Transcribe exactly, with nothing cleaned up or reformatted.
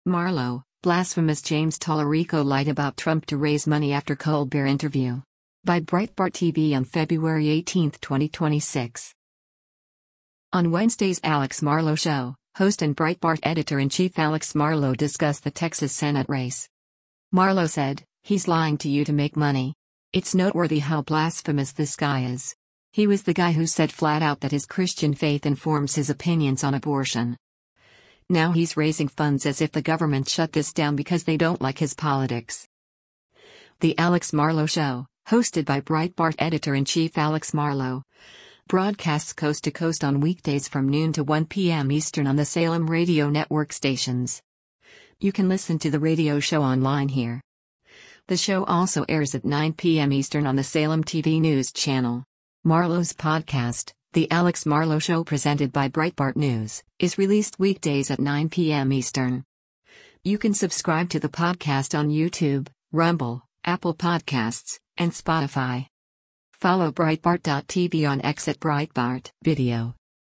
Marlo, blasphemous. James Tallarico lied about Trump to raise money after Colbert interview. By Breitbart T V on February eighteenth, twenty twenty-six. On Wednesday's Alex Marlow Show, host and Breitbart editor-in-chief Alex Marlow discussed the Texas Senate race. Marlow said, "He's lying to you to make money. It's noteworthy how blasphemous this guy is. He was the guy who said flat out that his Christian faith informs his opinions on abortion. Now he's raising funds as if the government shut this down because they don't like his politics." The Alex Marlow Show, hosted by Breitbart editor-in-chief Alex Marlow, broadcasts coast to coast on weekdays from noon to one p m Eastern on the Salem Radio Network stations. You can listen to the radio show online here. The show also airs at nine p m Eastern on the Salem T V News channel. Marlow's podcast, The Alex Marlow Show, presented by Breitbart News, is released weekdays at nine p m Eastern. You can subscribe to the podcast on YouTube, Rumble, Apple Podcasts, and Spotify. Follow Breitbart dot T V on X at Breitbart Video.